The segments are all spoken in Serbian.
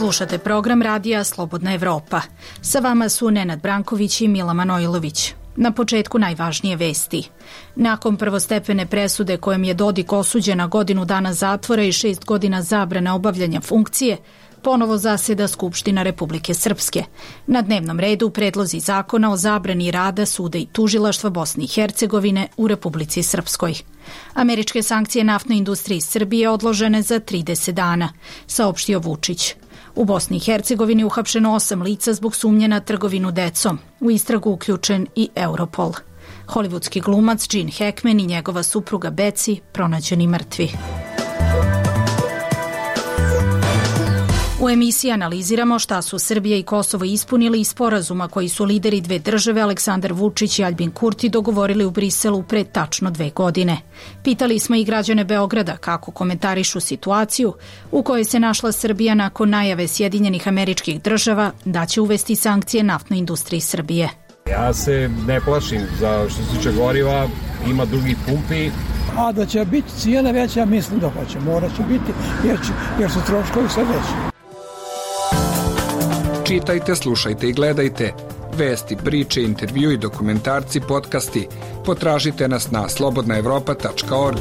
Slušate program radija Slobodna Evropa. Sa vama su Nenad Branković i Mila Manojlović. Na početku najvažnije vesti. Nakon prvostepene presude kojom je Dodik osuđen na godinu dana zatvora i 6 godina zabrane obavljanja funkcije, ponovo zaseda Skupština Republike Srpske. Na dnevnom redu predlozi zakona o zabrani rada suda i tužilaštva Bosne i Hercegovine u Republici Srpskoj. Američke sankcije naftnoj industriji Srbije odložene za 30 dana, saopštio Vučić. U Bosni i Hercegovini uhapšeno 8 lica zbog sumnje na trgovinu decom. U istragu uključen i Europol. Hollywoodski glumac Gene Hackman i njegova supruga Betsy pronađeni mrtvi. U emisiji analiziramo šta su Srbija i Kosovo ispunili iz sporazuma koji su lideri dve države Aleksandar Vučić i Aljbin Kurti dogovorili u Briselu pre tačno 2 godine. Pitali smo i građane Beograda kako komentarišu situaciju u kojoj se našla Srbija nakon najave Sjedinjenih Američkih Država da će uvesti sankcije naftnoj industriji Srbije. Ja se ne plašim za što se tiče goriva, ima drugih pumpi. A da će biti cijene veće, ja mislim da hoće, morat će biti jer su troškovi sve veći. Čitajte, slušajte i gledajte. Vesti, priče, intervju i dokumentarci, podcasti. Potražite nas na slobodnaevropa.org.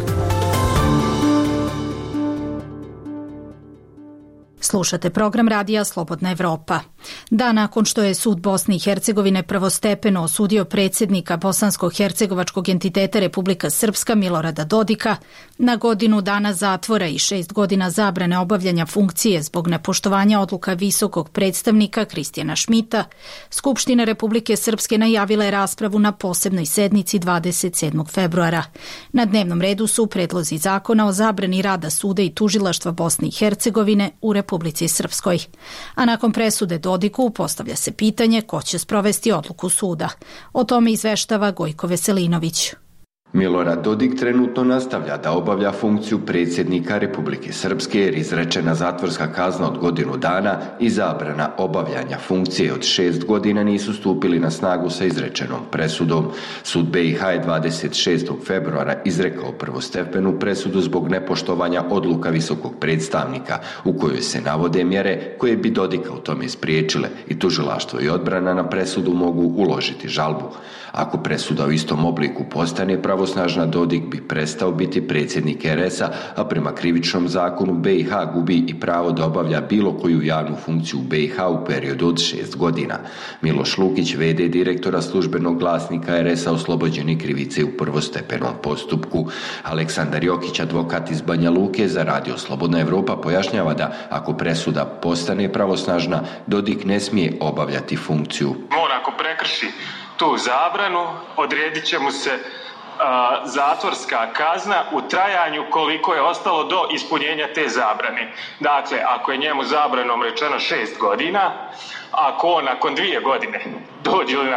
Slušate program radija Slobodna Evropa. Dan nakon što je sud Bosne i Hercegovine prvostepeno osudio predsjednika bosansko-hercegovačkog entiteta Republika Srpska Milorada Dodika na godinu dana zatvora i 6 godina zabrane obavljanja funkcije zbog nepoštovanja odluka visokog predstavnika Kristijana Šmita, Skupština Republike Srpske najavila je raspravu na posebnoj sednici 27. februara. Na dnevnom redu su predlozi zakona o zabrani rada suda i tužilaštva Bosne i Hercegovine u Republici Srpskoj. A nakon presude Dodiku postavlja se pitanje ko će sprovesti odluku suda. O tome izveštava Gojko Veselinović. Milorad Dodik trenutno nastavlja da obavlja funkciju predsjednika Republike Srpske jer izrečena zatvorska kazna od godinu dana i zabrana obavljanja funkcije od 6 godina nisu stupili na snagu sa izrečenom presudom. Sud BiH je 26. februara izrekao prvostepenu presudu zbog nepoštovanja odluka visokog predstavnika u kojoj se navode mjere koje bi Dodika u tome spriječile i tužilaštvo i odbrana na presudu mogu uložiti žalbu. Ako presuda u istom obliku postane pravosnažna, Dodik bi prestao biti predsjednik RS-a, a prema krivičnom zakonu BiH gubi i pravo da obavlja bilo koju javnu funkciju u BiH u periodu od 6 godina. Miloš Lukić, v.d. direktora službenog glasnika RS-a, oslobođeni krivice u prvostepenom postupku. Aleksandar Jokić, advokat iz Banja Luke za radio Slobodna Evropa, pojašnjava da ako presuda postane pravosnažna, Dodik ne smije obavljati funkciju. Ako prekrši tu zabranu, odredit će mu se zatvorska kazna u trajanju koliko je ostalo do ispunjenja te zabrane. Dakle, ako je njemu zabranom rečeno 6 godina, ako on nakon 2 godine dođe ili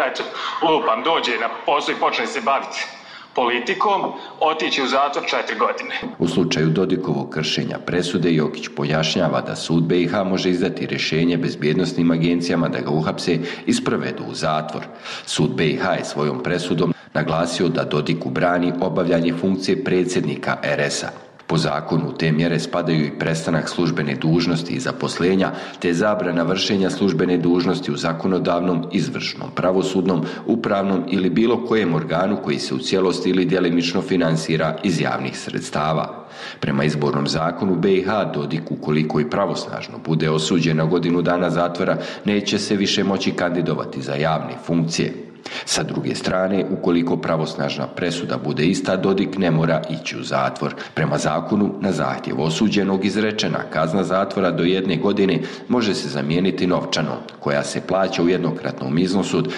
dođe na posao i počne se baviti politikom, otići u zatvor 4 godine. U slučaju Dodikovog kršenja presude, Jokić pojašnjava da sud BiH može izdati rješenje bezbjednosnim agencijama da ga uhapse i sprovedu u zatvor. Sud BiH je svojom presudom naglasio da Dodiku brani obavljanje funkcije predsjednika RS-a. Po zakonu te mjere spadaju i prestanak službene dužnosti i zaposlenja, te zabrana vršenja službene dužnosti u zakonodavnom, izvršnom, pravosudnom, upravnom ili bilo kojem organu koji se u cijelosti ili djelimično finansira iz javnih sredstava. Prema izbornom zakonu BiH, Dodik ukoliko i pravosnažno bude osuđen na godinu dana zatvora, neće se više moći kandidovati za javne funkcije. Sa druge strane, ukoliko pravosnažna presuda bude ista, Dodik ne mora ići u zatvor. Prema zakonu, na zahtjev osuđenog izrečena kazna zatvora do 1 godine može se zamijeniti novčanom, koja se plaća u jednokratnom iznosu od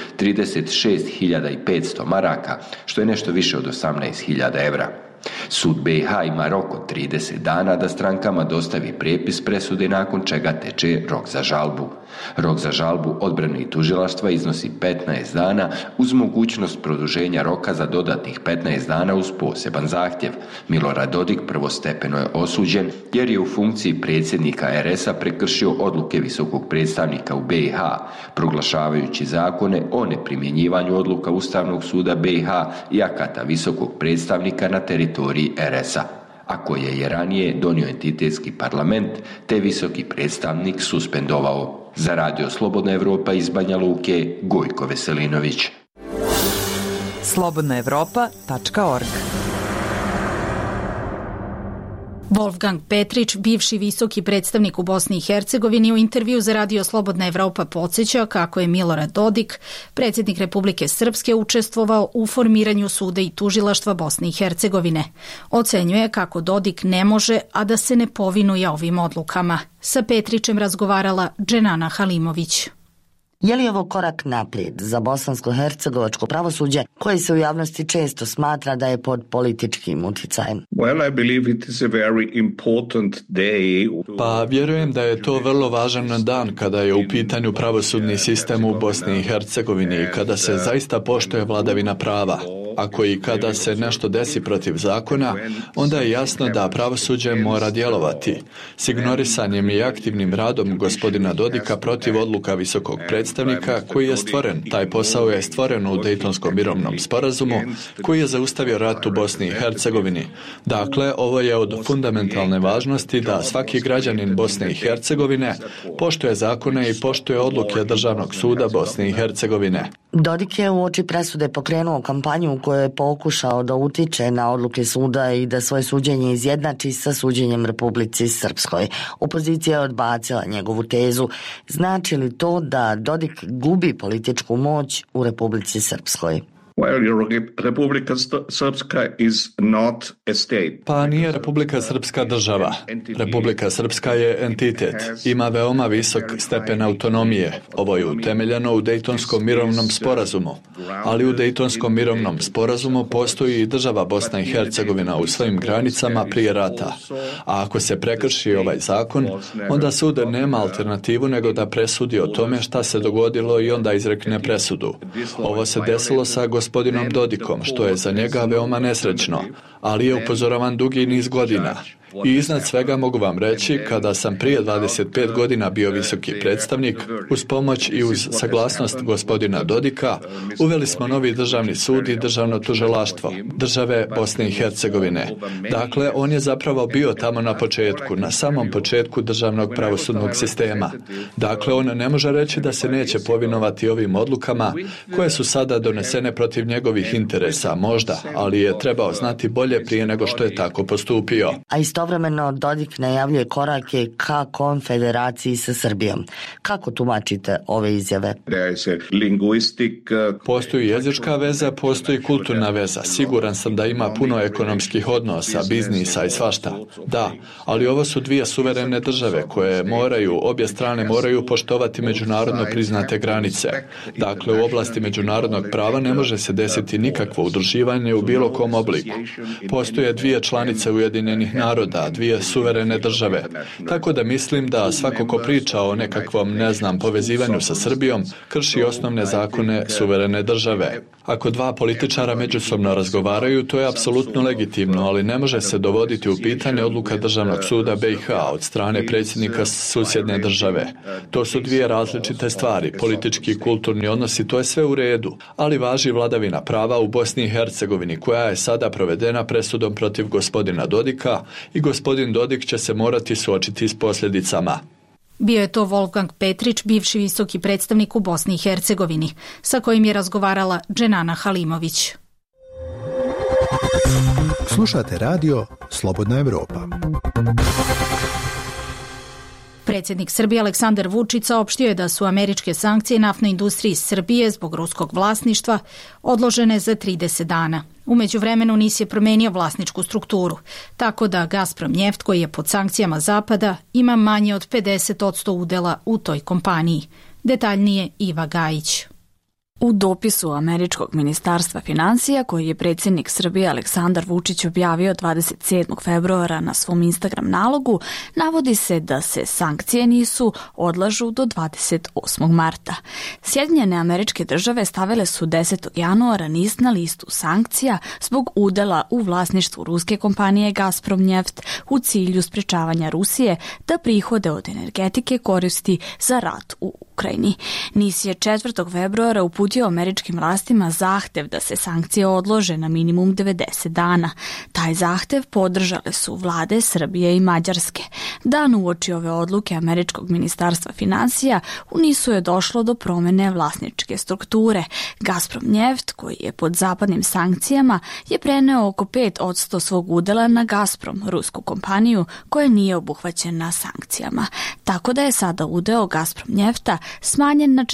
36.500 maraka, što je nešto više od 18.000 evra. Sud BiH ima rok od 30 dana da strankama dostavi prijepis presude, nakon čega teče rok za žalbu. Rok za žalbu odbrane i tužilaštva iznosi 15 dana uz mogućnost produženja roka za dodatnih 15 dana uz poseban zahtjev. Milorad Dodik prvostepeno je osuđen jer je u funkciji predsjednika RS-a prekršio odluke visokog predstavnika u BiH, proglašavajući zakone o neprimjenjivanju odluka Ustavnog suda BiH i akata visokog predstavnika na teritoriji RS-a. a koje je ranije donio entitetski parlament te visoki predstavnik suspendovao. Za Radio Slobodna Evropa iz Banja Luke, Gojko Veselinović. slobodnaevropa.org. Wolfgang Petrić, bivši visoki predstavnik u Bosni i Hercegovini, u intervju za Radio Slobodna Evropa podsjeća kako je Milorad Dodik, predsjednik Republike Srpske, učestvovao u formiranju suda i tužilaštva Bosne i Hercegovine. Ocenjuje kako Dodik ne može, a da se ne povinuje ovim odlukama. Sa Petrićem razgovarala Dženana Halimović. Je li ovo korak naprijed za bosansko-hercegovačko pravosuđe koje se u javnosti često smatra da je pod političkim uticajem? Pa vjerujem da je to vrlo važan dan kada je u pitanju pravosudni sistem u Bosni i Hercegovini i kada se zaista poštuje vladavina prava. Ako i kada se nešto desi protiv zakona, onda je jasno da pravosuđe mora djelovati. S ignorisanjem i aktivnim radom gospodina Dodika protiv odluka visokog predstavnika koji je stvoren. Taj posao je stvoren u Dejtonskom mirovnom sporazumu koji je zaustavio rat u Bosni i Hercegovini. Dakle, ovo je od fundamentalne važnosti da svaki građanin Bosne i Hercegovine poštuje zakone i poštuje odluke Državnog suda Bosne i Hercegovine. Dodik je uoči presude pokrenuo kampanju u kojoj je pokušao da utiče na odluke suda i da svoje suđenje izjednači sa suđenjem Republici Srpskoj. Opozicija je odbacila njegovu tezu. Znači li to da Dodik gubi političku moć u Republici Srpskoj? Republika Srpska is not a state. Pa nije Republika Srpska država. Republika Srpska je entitet. Ima veoma visok stepen autonomije. Ovo je utemeljeno u Dejtonskom mirovnom sporazumu. Ali u Dejtonskom mirovnom sporazumu postoji i država Bosna i Hercegovina u svojim granicama prije rata. A ako se prekrši ovaj zakon, onda sud nema alternativu nego da presudi o tome šta se dogodilo i onda izrekne presudu. Ovo se desilo sa gospodinom Dodikom, što je za njega veoma nesrećno, ali je upozoravan dugi niz godina. I iznad svega mogu vam reći, kada sam prije 25 godina bio visoki predstavnik, uz pomoć i uz saglasnost gospodina Dodika, uveli smo novi državni sud i državno tužilaštvo države Bosne i Hercegovine. Dakle, on je zapravo bio tamo na početku, na samom početku državnog pravosudnog sistema. Dakle, on ne može reći da se neće povinovati ovim odlukama koje su sada donesene protiv njegovih interesa, možda, ali je trebao znati bolje prije nego što je tako postupio. A istovremeno Dodik najavljuje korake ka konfederaciji sa Srbijom. Kako tumačite ove izjave? Postoji jezička veza, postoji kulturna veza. Siguran sam da ima puno ekonomskih odnosa, biznisa i svašta. Da, ali ovo su dvije suverene države koje obje strane moraju poštovati međunarodno priznate granice. Dakle, u oblasti međunarodnog prava ne može se desiti nikakvo udruživanje u bilo kom obliku. Postoje dvije članice Ujedinjenih naroda, dvije suverene države. Tako da mislim da svako ko priča o nekakvom, povezivanju sa Srbijom, krši osnovne zakone suverene države. Ako dva političara međusobno razgovaraju, to je apsolutno legitimno, ali ne može se dovoditi u pitanje odluka Državnog suda BiH od strane predsjednika susjedne države. To su dvije različite stvari, politički i kulturni odnosi, to je sve u redu, ali važi vladavina prava u Bosni i Hercegovini, koja je sada provedena presudom protiv gospodina Dodika i gospodin Dodik će se morati suočiti s posljedicama. Bio je to Wolfgang Petrić, bivši visoki predstavnik u Bosni i Hercegovini, sa kojim je razgovarala Dženana Halimović. Slušate radio Slobodna Evropa. Predsjednik Srbije Aleksandar Vučić saopštio je da su američke sankcije naftnoj industriji Srbije zbog ruskog vlasništva odložene za 30 dana. U međuvremenu NIS je promenio vlasničku strukturu, tako da Gazprom Njeft, koji je pod sankcijama Zapada, ima manje od 50% udela u toj kompaniji. Detaljnije Iva Gajić. U dopisu američkog ministarstva financija, koji je predsjednik Srbije Aleksandar Vučić objavio 27. februara na svom Instagram nalogu, navodi se da se sankcije NIS-u odlažu do 28. marta. Sjedinjene Američke Države stavile su 10. januara NIS na listu sankcija zbog udela u vlasništvu ruske kompanije Gazprom Njeft u cilju sprečavanja Rusije da prihode od energetike koristi za rat u Ukrajini. NIS je 4. februara uputio američkim vlastima zahtev da se sankcije odlože na minimum 90 dana. Taj zahtev podržale su vlade Srbije i Mađarske. Dan uoči ove odluke američkog ministarstva finansija u NIS-u je došlo do promene vlasničke strukture. Gazprom Njeft, koji je pod zapadnim sankcijama, je preneo oko 5% svog udela na Gazprom, rusku kompaniju koja nije obuhvaćena sankcijama. Tako da je sada udeo Gazprom Njefta smanjen na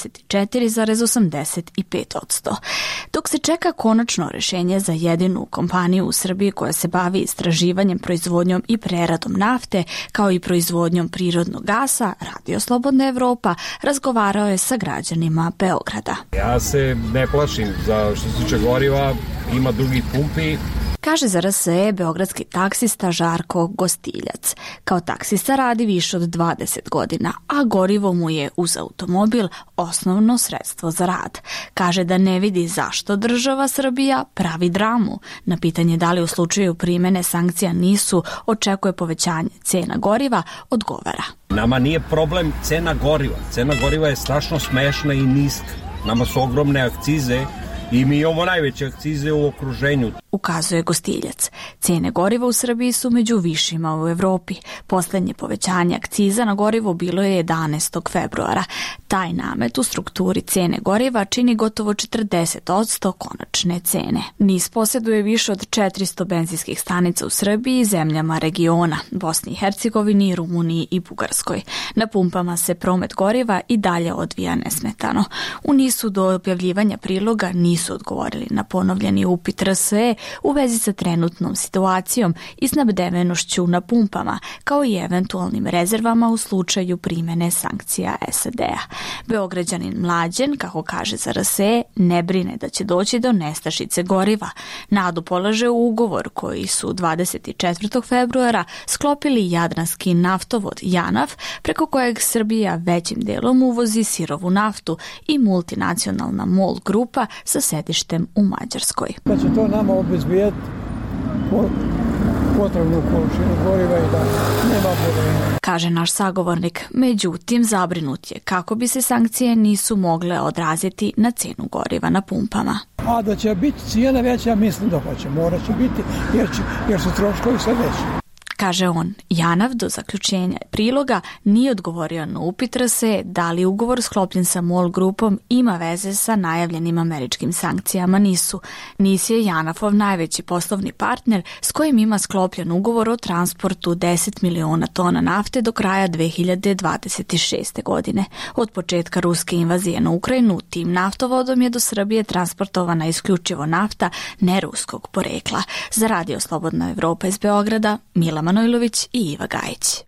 44,85%. Dok se čeka konačno rešenje za jedinu kompaniju u Srbiji koja se bavi istraživanjem, proizvodnjom i preradom nafte, kao i proizvodnjom prirodnog gasa, Radio Slobodna Evropa razgovarao je sa građanima Beograda. Ja se ne plašim za što se tiče goriva, ima drugih pumpi. Kaže za RSE beogradski taksista Žarko Gostiljac. Kao taksista radi više od 20 godina, a gorivo mu je uz automobil osnovno sredstvo za rad. Kaže da ne vidi zašto država Srbija pravi dramu. Na pitanje da li u slučaju primene sankcija NIS-u očekuje povećanje cena goriva, odgovara. Nama nije problem cena goriva. Cena goriva je strašno smešna i niska. Nama su ogromne akcize i mi imamo najveće akcize u okruženju. Ukazuje Gostiljac. Cene goriva u Srbiji su među višima u Evropi. Poslednje povećanje akciza na gorivo bilo je 11. februara. Taj namet u strukturi cene goriva čini gotovo 40% konačne cene. NIS posjeduje više od 400 benzinskih stanica u Srbiji i zemljama regiona, Bosni i Hercegovini, Rumuniji i Bugarskoj. Na pumpama se promet goriva i dalje odvija nesmetano. U NIS-u do objavljivanja priloga nisu odgovorili na ponovljeni upit RSE u vezi sa trenutnom situacijom i snabdevenošću na pumpama, kao i eventualnim rezervama u slučaju primene sankcija SAD-a. Beograđanin Mlađen, kako kaže za RSE, ne brine da će doći do nestašice goriva. Nadu polaže u ugovor koji su 24. februara sklopili jadranski naftovod JANAF, preko kojeg Srbija većim delom uvozi sirovu naftu, i multinacionalna MOL grupa sa sedištem u Mađarskoj. Da će to nama obezbijeti potrebnu količinu goriva i da nema problema. Kaže naš sagovornik. Međutim, zabrinut je kako bi se sankcije nisu mogle odraziti na cenu goriva na pumpama. A da će biti cijena veća, mislim da hoće. Morat će biti jer su troškovi sve veći. Kaže on, JANAF do zaključenja priloga nije odgovorio na upit RSE da li ugovor sklopljen sa MOL grupom ima veze sa najavljenim američkim sankcijama NIS-u. NIS je JANAF-ov najveći poslovni partner s kojim ima sklopljen ugovor o transportu 10 miliona tona nafte do kraja 2026. godine. Od početka ruske invazije na Ukrajinu tim naftovodom je do Srbije transportovana isključivo nafta neruskog porekla. Za Radio Slobodna Evropa iz Beograda, Mila Manojlović i Iva Gajić.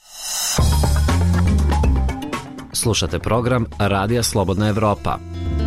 Slušate program Radija Slobodna Evropa.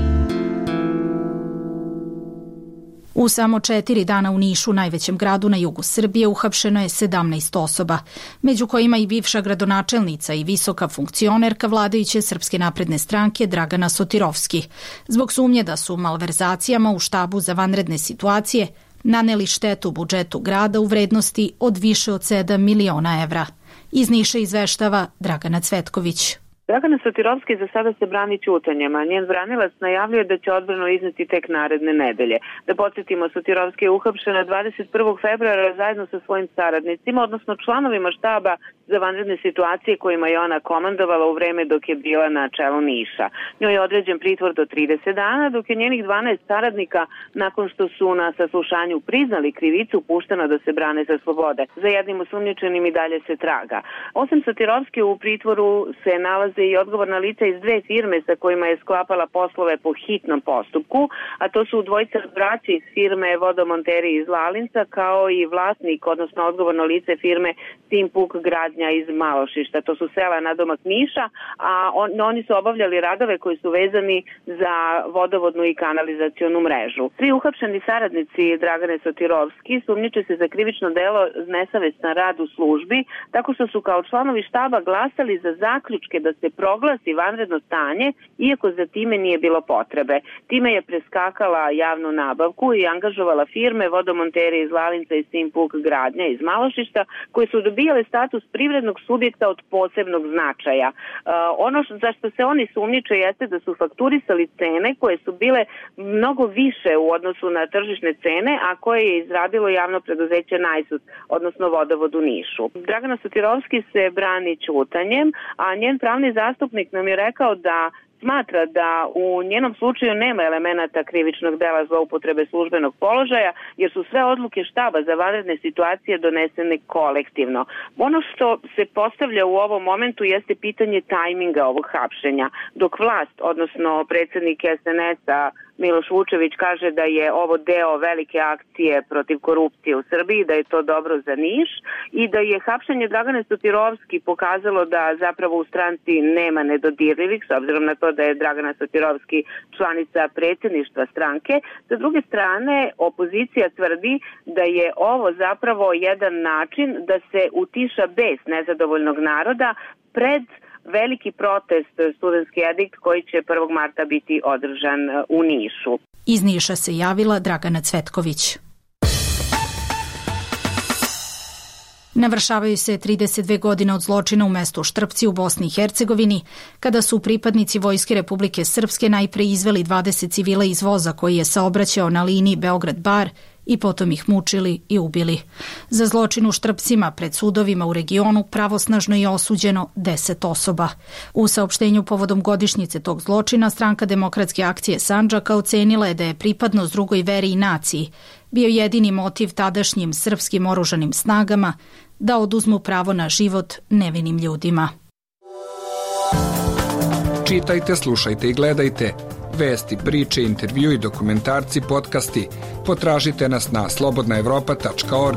U samo 4 dana u Nišu, najvećem gradu na jugu Srbije, uhapšeno je 17 osoba, među kojima i bivša gradonačelnica i visoka funkcionerka vladajuće Srpske napredne stranke Dragana Sotirovski, zbog sumnje da su malverzacijama u štabu za vanredne situacije naneli štetu budžetu grada u vrednosti od više od 7 miliona evra. Iz Niša izveštava Dragana Cvetković. Dragana Sotirovski za sada se brani ćutanjem, a njen branilac najavljuje da će odbranu izneti tek naredne nedelje. Da podsjetimo, Sotirovski je uhapšena 21. februara zajedno sa svojim saradnicima, odnosno članovima štaba za vanredne situacije kojima je ona komandovala u vreme dok je bila na čelu Niša. Njoj je određen pritvor do 30 dana, dok je njenih 12 saradnika, nakon što su na saslušanju priznali krivicu, pušteno da se brane sa slobode. Za jednim osumnjičenim i dalje se traga. Osim Sotirovski, u pritvoru se nalaze i odgovorna lica iz 2 firme sa kojima je sklapala poslove po hitnom postupku, a to su dvojica braća iz firme Vodomonteri iz Lalinca, kao i vlasnik, odnosno odgovorno lice firme Simpuk Gradnja iz Malošišta. To su sela nadomak Niša, a oni su obavljali radove koji su vezani za vodovodnu i kanalizacionu mrežu. 3 uhapšeni saradnici Dragane Sotirovski sumnjiče se za krivično delo nesavestan rad u službi, tako što su kao članovi štaba glasali za zaključke da se se proglasi vanredno stanje, iako za time nije bilo potrebe. Time je preskakala javnu nabavku i angažovala firme vodomontere iz Lalinca i Simpuk gradnja iz Malošišta, koje su dobijale status privrednog subjekta od posebnog značaja. Ono za što se oni sumnjiče jeste da su fakturisali cene koje su bile mnogo više u odnosu na tržišne cene, a koje je izradilo javno preduzeće Najsus, odnosno Vodovod u Nišu. Dragana Sotirovski se brani ćutanjem, a njen pravni zastupnik nam je rekao da smatra da u njenom slučaju nema elemenata krivičnog dela zloupotrebe službenog položaja, jer su sve odluke štaba za vanredne situacije donesene kolektivno. Ono što se postavlja u ovom momentu jeste pitanje tajminga ovog hapšenja. Dok vlast, odnosno predsjednik SNS-a Miloš Vučević kaže da je ovo deo velike akcije protiv korupcije u Srbiji, da je to dobro za Niš i da je hapšenje Dragane Sotirovski pokazalo da zapravo u stranci nema nedodirljivih, s obzirom na to da je Dragana Sotirovski članica predsjedništva stranke. Sa druge strane, opozicija tvrdi da je ovo zapravo jedan način da se utiša bes nezadovoljnog naroda pred veliki protest Studentski edikt koji će 1. marta biti održan u Nišu. Iz Niša se javila Dragana Cvetković. Navršavaju se 32 godine od zločina u mestu Štrpci u Bosni i Hercegovini, kada su pripadnici Vojske Republike Srpske najpre izveli 20 civila iz voza koji je saobraćao na liniji Beograd-Bar i potom ih mučili i ubili. Za zločin u Štrpcima pred sudovima u regionu pravosnažno je osuđeno 10 osoba. U saopštenju povodom godišnjice tog zločina Stranka demokratske akcije Sandžaka ocenila je da je pripadnost drugoj veri i naciji bio jedini motiv tadašnjim srpskim oružanim snagama da oduzmu pravo na život nevinim ljudima. Čitajte, slušajte i gledajte vesti, priče, intervju i dokumentarci, podcasti. Potražite nas na slobodnaevropa.org.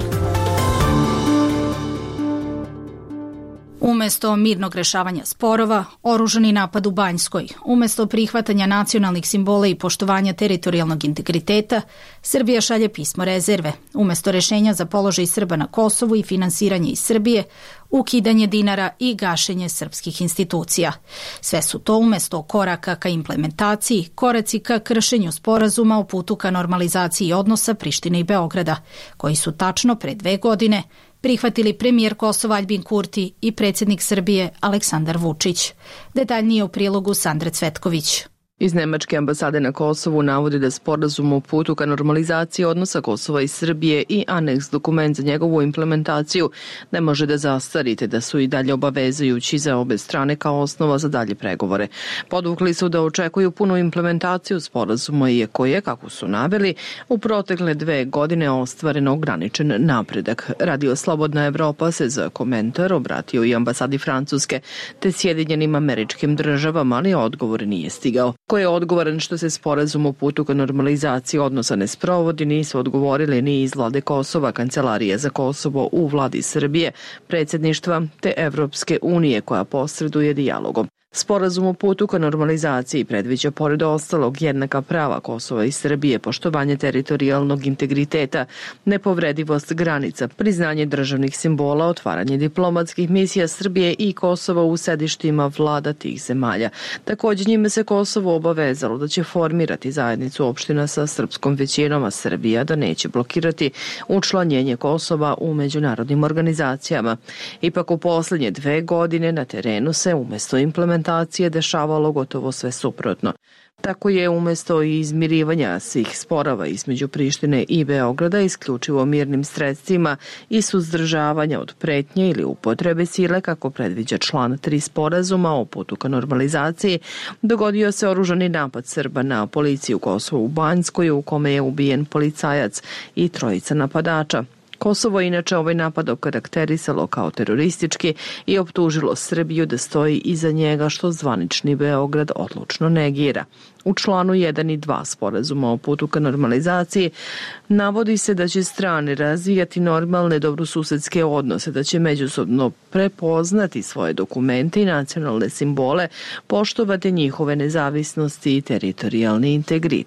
Umesto mirnog rešavanja sporova, oružani napad u Banjskoj. Umesto prihvatanja nacionalnih simbola i poštovanja teritorijalnog integriteta, Srbija šalje pismo rezerve. Umesto rešenja za položaj Srba na Kosovu i finansiranje iz Srbije, ukidanje dinara i gašenje srpskih institucija. Sve su to umesto koraka ka implementaciji, koraci ka kršenju sporazuma o putu ka normalizaciji odnosa Prištine i Beograda, koji su tačno pre 2 godine prihvatili premijer Kosova Aljbin Kurti i predsjednik Srbije Aleksandar Vučić. Detaljnije u prilogu Sandre Cvetković. Iz Nemačke ambasade na Kosovu navodi da sporazum o putu ka normalizaciji odnosa Kosova i Srbije i aneks dokument za njegovu implementaciju ne može da zastarite, da su i dalje obavezujući za obe strane kao osnova za dalje pregovore. Podvukli su da očekuju punu implementaciju sporazuma, iako je, kako su naveli, u protekle 2 godine ostvaren ograničen napredak. Radio Slobodna Evropa se za komentar obratio i ambasadi Francuske te Sjedinjenim Američkim Državama, ali odgovor nije stigao. Ko je odgovoran što se sporazum o putu ka normalizaciji odnosa ne sprovodi, nisu odgovorili ni iz vlade Kosova, Kancelarije za Kosovo u vladi Srbije, predsjedništva te Evropske unije koja posreduje dijalogom. Sporazum o putu ka normalizaciji predviđa pored ostalog jednaka prava Kosova i Srbije, poštovanje teritorijalnog integriteta, nepovredivost granica, priznanje državnih simbola, otvaranje diplomatskih misija Srbije i Kosova u sedištima vlada tih zemalja. Također njime se Kosovo obavezalo da će formirati zajednicu opština sa srpskom većinom, a Srbija da neće blokirati učlanjenje Kosova u međunarodnim organizacijama. Ipak u posljednje 2 godine na terenu se umesto implementacije dešavalo gotovo sve suprotno. Tako je umesto izmirivanja svih sporova između Prištine i Beograda isključivo mirnim sredstvima i suzdržavanja od pretnje ili upotrebe sile, kako predviđa član 3 sporazuma o putu ka normalizaciji, dogodio se oružani napad Srba na policiju Kosovo u Banjskoj, u kome je ubijen policajac i 3 napadača. Kosovo je inače ovaj napad okarakterisalo kao teroristički i optužilo Srbiju da stoji iza njega, što zvanični Beograd odlučno negira. U članu 1 i 2 sporazuma o putu ka normalizaciji navodi se da će strane razvijati normalne dobrosusedske odnose, da će međusobno prepoznati svoje dokumente i nacionalne simbole, poštovati njihove nezavisnosti i teritorijalni integritet.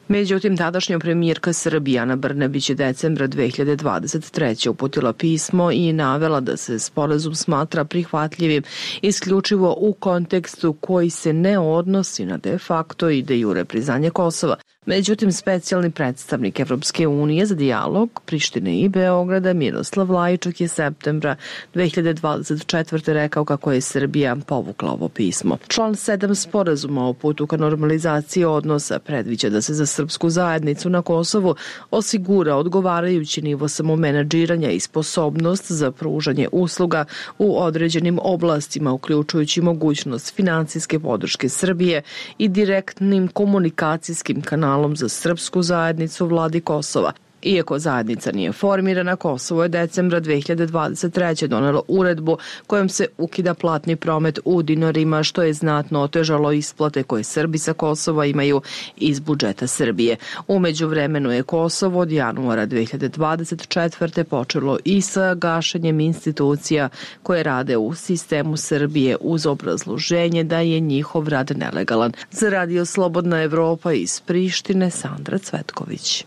Međutim, tadašnja premijerka Srbije Ana Brnabić je decembra 2023. uputila pismo i navela da se sporazum smatra prihvatljivim isključivo u kontekstu koji se ne odnosi na de facto i de jure priznanje Kosova. Međutim, specijalni predstavnik Evropske unije za dijalog Prištine i Beograda Miroslav Lajčak je septembra 2024. rekao kako je Srbija povukla ovo pismo. Član 7 sporazuma o putu ka normalizaciji odnosa predviđa da se za srpsku zajednicu na Kosovu osigura odgovarajući nivo samomenadžiranja i sposobnost za pružanje usluga u određenim oblastima, uključujući mogućnost finansijske podrške Srbije i direktnim komunikacijskim kanalom za srpsku zajednicu vladi Kosova. Iako zajednica nije formirana, Kosovo je decembra 2023. donelo uredbu kojom se ukida platni promet u dinarima, što je znatno otežalo isplate koje Srbi sa Kosova imaju iz budžeta Srbije. U međuvremenu je Kosovo od januara 2024. počelo i sa gašenjem institucija koje rade u sistemu Srbije uz obrazloženje da je njihov rad nelegalan. Za Radio Slobodna Evropa iz Prištine, Sandra Cvetković.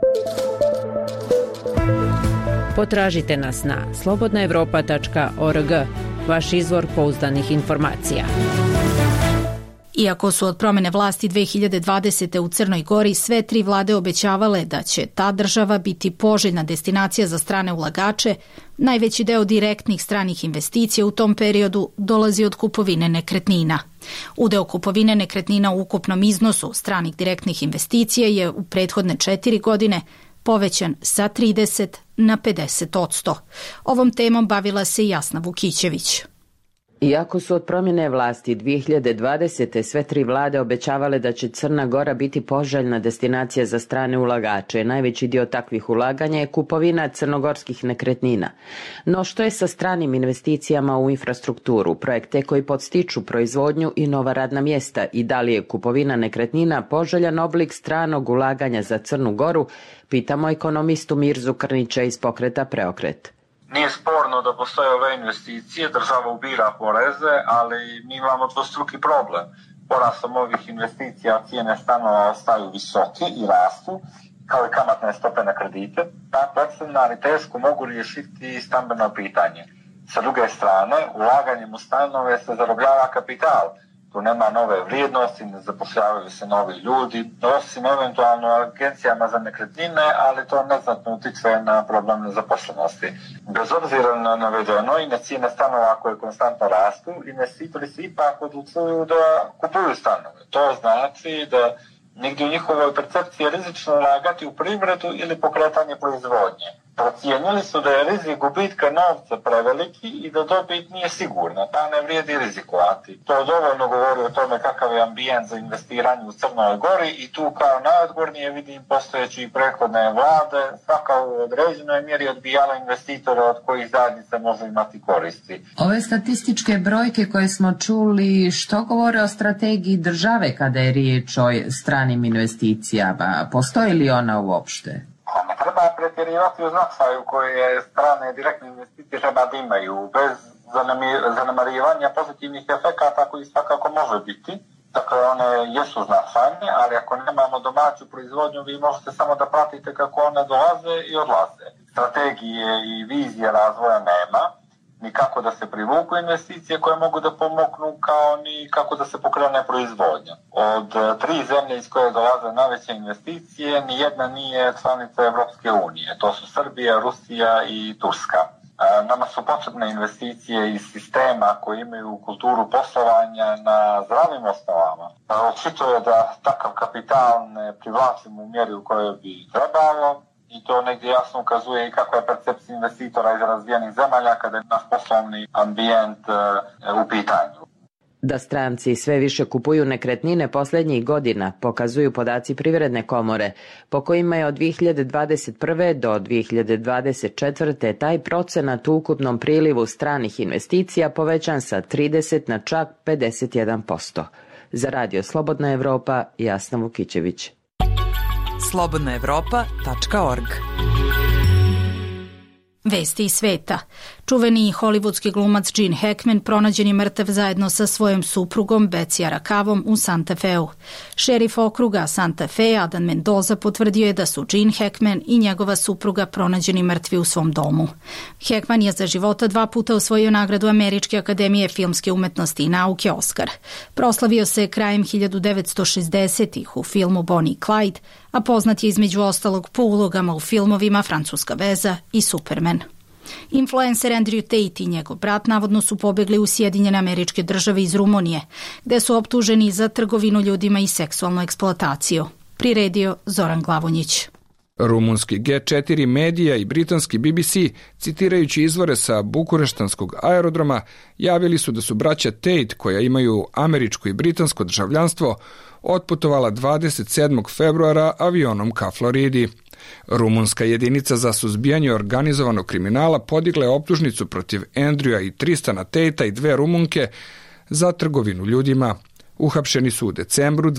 Potražite nas na slobodnaevropa.org, vaš izvor pouzdanih informacija. Iako su od promene vlasti 2020. u Crnoj Gori sve tri vlade obećavale da će ta država biti poželjna destinacija za strane ulagače, najveći deo direktnih stranih investicija u tom periodu dolazi od kupovine nekretnina. Udeo kupovine nekretnina u ukupnom iznosu stranih direktnih investicija je u prethodne 4 godine povećan sa 30 na 50%. Ovom temom bavila se Jasna Vukićević. Iako su od promjene vlasti 2020. sve tri vlade obećavale da će Crna Gora biti poželjna destinacija za strane ulagače, najveći dio takvih ulaganja je kupovina crnogorskih nekretnina. No što je sa stranim investicijama u infrastrukturu, projekte koji podstiču proizvodnju i nova radna mjesta, i da li je kupovina nekretnina poželjan oblik stranog ulaganja za Crnu Goru, pitamo ekonomistu Mirzu Krnića iz pokreta Preokret. Nije sporno da postoje ove investicije, država ubira poreze, ali mi imamo dvostruki problem. Porastom ovih investicija cijene stanova ostaju visoke i rastu, kao i kamatne stope na kredite, pa podstanari teško mogu riješiti stambeno pitanje. Sa druge strane, ulaganjem u stanove se zarobljava kapital. Tu nema nove vrijednosti, ne zapošljavaju se novi ljudi, osim eventualno agencijama za nekretnine, ali to neznatno utiče na problem nezaposlenosti. Bez obzira na navedeno i na cijene stanova koje konstantno rastu, investitori se ipak odlučuju da kupuju stanove. To znači da nigdje u njihovoj percepciji je rizično ulagati u privredu ili pokretanje proizvodnje. Procijenili su da je rizik gubitka novca preveliki i da dobit nije sigurna, pa ne vrijedi rizikovati. To dovoljno govori o tome kakav je ambijent za investiranje u Crnoj Gori i tu kao najodgovornije vidim postojeći i prethodne vlade, svaka u određenoj mjeri odbijala investitore od kojih zajednica može imati koristi. Ove statističke brojke koje smo čuli, što govore o strategiji države kada je riječ o stranim investicijama? Postoji li ona uopšte? Ne treba pretjerivati u značaju koje strane direktne investicije treba da imaju, bez zanemarivanja pozitivnih efekata koji svakako može biti. Dakle, one jesu značajne, ali ako nemamo domaću proizvodnju, vi možete samo da pratite kako one dolaze i odlaze. Strategije i vizije razvoja nema, ni kako da se privuku investicije koje mogu da pomognu, kao ni kako da se pokrene proizvodnja. Od 3 zemlje iz koje dolaze najveće investicije, ni jedna nije članica Evropske unije. To su Srbija, Rusija i Turska. Nama su potrebne investicije iz sistema koji imaju kulturu poslovanja na zdravim osnovama. Očito je da takav kapital ne privlačimo u mjeri u kojoj bi trebalo, i to negdje jasno ukazuje i kako je percepcija investitora iz razvijenih zemalja kada je naš poslovni ambijent u pitanju. Da stranci sve više kupuju nekretnine posljednjih godina pokazuju podaci Privredne komore, po kojima je od 2021. do 2024. taj procenat u ukupnom prilivu stranih investicija povećan sa 30 na čak 51%. Za Radio Slobodna Evropa, Jasna Vukićević. slobodnaevropa.org. Vesti iz sveta. Čuveni hollywoodski glumac Gene Hackman pronađen je mrtav zajedno sa svojom suprugom Betsy Arakavom u Santa Feu. Šerif okruga Santa Fe Adam Mendoza potvrdio je da su Gene Hackman i njegova supruga pronađeni mrtvi u svom domu. Hackman je za života 2 puta osvojio nagradu Američke akademije filmske umetnosti i nauke Oscar. Proslavio se krajem 1960-ih u filmu Bonnie i Clyde, a poznat je između ostalog po ulogama u filmovima Francuska veza i Superman. Influencer Andrew Tate i njegov brat navodno su pobegli u Sjedinjene Američke Države iz Rumunije, gde su optuženi za trgovinu ljudima i seksualnu eksploataciju. Priredio Zoran Glavonjić. Rumunski G4 medija i britanski BBC, citirajući izvore sa bukureštanskog aerodroma, javili su da su braća Tate, koja imaju američko i britansko državljanstvo, otputovala 27. februara avionom ka Floridi. Rumunska jedinica za suzbijanje organizovanog kriminala podigla je optužnicu protiv Andrewa i Tristana Tatea i 2 Rumunke za trgovinu ljudima. Uhapšeni su u decembru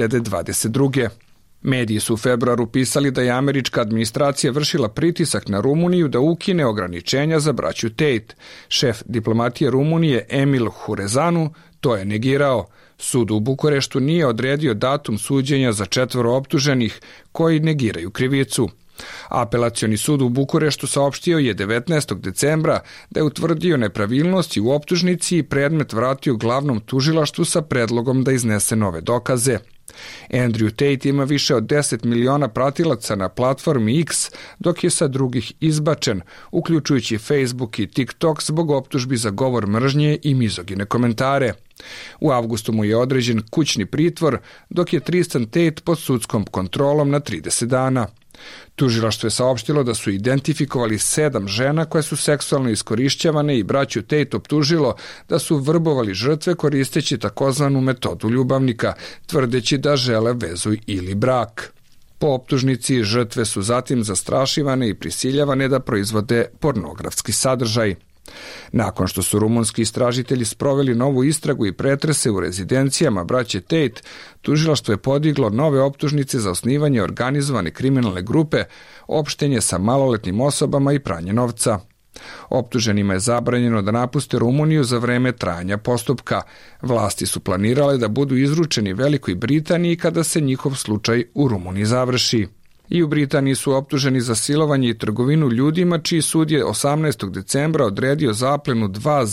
2022. Mediji su u februaru pisali da je američka administracija vršila pritisak na Rumuniju da ukine ograničenja za braću Tate. Šef diplomatije Rumunije Emil Hurezanu to je negirao. Sud u Bukureštu nije odredio datum suđenja za 4 optuženih koji negiraju krivicu. Apelacioni sud u Bukureštu saopštio je 19. decembra da je utvrdio nepravilnosti u optužnici i predmet vratio glavnom tužilaštvu sa predlogom da iznese nove dokaze. Andrew Tate ima više od 10 miliona pratilaca na platformi X, dok je sa drugih izbačen, uključujući Facebook i TikTok zbog optužbi za govor mržnje i mizogine komentare. U avgustu mu je određen kućni pritvor, dok je Tristan Tate pod sudskom kontrolom na 30 dana. Tužilaštvo je saopštilo da su identifikovali 7 žena koje su seksualno iskorišćavane i braću Tate optužilo da su vrbovali žrtve koristeći takozvanu metodu ljubavnika, tvrdeći da žele vezu ili brak. Po optužnici žrtve su zatim zastrašivane i prisiljavane da proizvode pornografski sadržaj. Nakon što su rumunski istražitelji sproveli novu istragu i pretrese u rezidencijama braće Tate, tužilaštvo je podiglo nove optužnice za osnivanje organizovane kriminalne grupe, opštenje sa maloletnim osobama i pranje novca. Optuženima je zabranjeno da napuste Rumuniju za vreme trajanja postupka. Vlasti su planirale da budu izručeni Velikoj Britaniji kada se njihov slučaj u Rumuniji završi. I u Britaniji su optuženi za silovanje i trgovinu ljudima, čiji sud je 18. decembra odredio zaplenu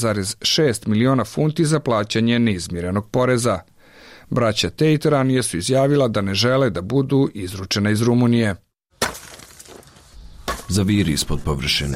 2,6 miliona funti za plaćanje neizmirenog poreza. Braća Tate ranije su izjavila da ne žele da budu izručena iz Rumunije. Zaviri ispod površine.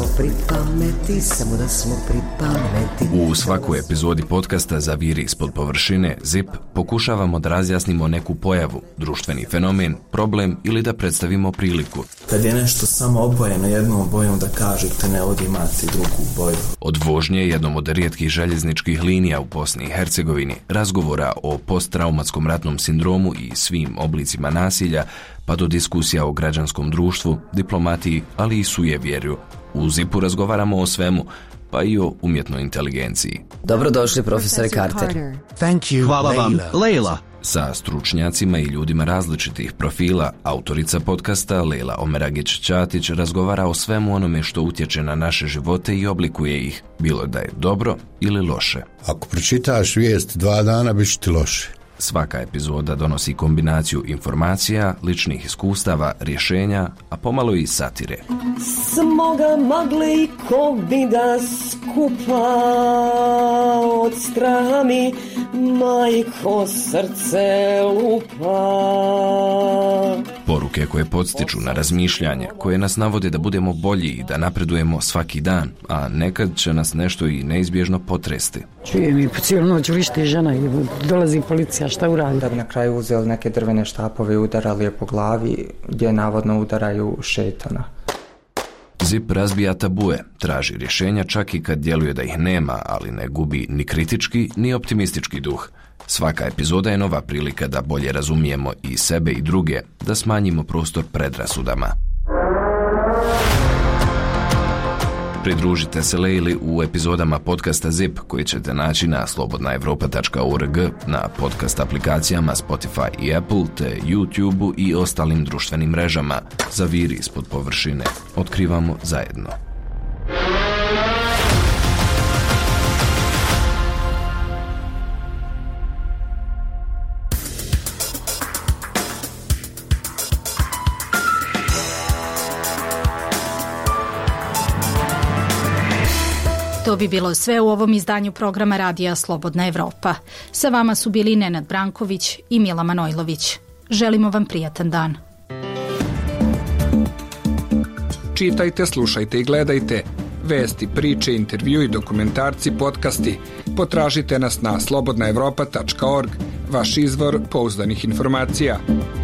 U svakoj epizodi podcasta Zaviri ispod površine, ZIP, pokušavamo da razjasnimo neku pojavu, društveni fenomen, problem ili da predstavimo priliku. Kad je nešto samo obojeno jednom bojom, da kažete ne ovdje imate drugu boju. Od vožnje jednom od rijetkih željezničkih linija u Bosni i Hercegovini, razgovora o posttraumatskom ratnom sindromu i svim oblicima nasilja, pa do diskusija o građanskom društvu, diplomatiji, ali i sujevjerju. U ZIP-u razgovaramo o svemu, pa i o umjetnoj inteligenciji. Dobrodošli, profesore Carter. Thank you, hvala vam, Leila. Sa stručnjacima i ljudima različitih profila, autorica podcasta Leila Omeragić-Ćatić razgovara o svemu onome što utječe na naše živote i oblikuje ih, bilo da je dobro ili loše. Ako pročitaš vijest 2 dana, bit će ti loše. Svaka epizoda donosi kombinaciju informacija, ličnih iskustava, rješenja, a pomalo i satire. Smoga magle i kovida skupa od straha mi majko srce lupa. Poruke koje podstiču na razmišljanje, koje nas navode da budemo bolji i da napredujemo svaki dan, a nekad će nas nešto i neizbježno potresti. Čujem i po cijelu noć vrišti žena i dolazi policija, šta uradi? Da bi na kraju uzeli neke drvene štapove i udarali je po glavi, gdje navodno udaraju šetana. ZIP razbija tabue, traži rješenja čak i kad djeluje da ih nema, ali ne gubi ni kritički ni optimistički duh. Svaka epizoda je nova prilika da bolje razumijemo i sebe i druge, da smanjimo prostor predrasudama. Pridružite se Leili u epizodama podcasta ZIP koji ćete naći na slobodnaevropa.org, na podcast aplikacijama Spotify i Apple, te YouTube-u i ostalim društvenim mrežama. Zaviri ispod površine. Otkrivamo zajedno. To bi bilo sve u ovom izdanju programa Radija Slobodna Evropa. Sa vama su bili Nenad Branković i Mila Manojlović. Želimo vam prijatan dan. Čitajte, slušajte i gledajte. Vesti, priče, intervjui, dokumentarci, podcasti. Potražite nas na slobodnaevropa.org, vaš izvor pouzdanih informacija.